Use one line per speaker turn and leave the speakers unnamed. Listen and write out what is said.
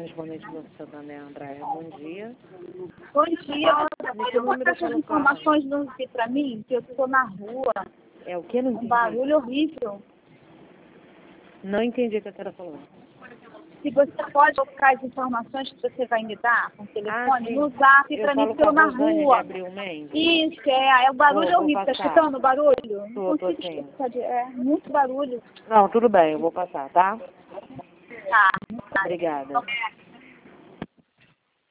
correspondente do Santander, Andréia. Bom dia.
Bom dia. Eu vou passar essas informações para mim, que eu estou na rua.
É o que? Não
Um
entendi.
barulho horrível.
Não entendi o que a senhora falou.
Se você pode colocar as informações que você vai me dar com o telefone,
sim.
no zap para mim, porque eu na rua. Isso, é o barulho é horrível. Está escutando o barulho?
Tô sim.
É muito barulho.
Não, tudo bem, eu vou passar, tá?
Tá.
Obrigada.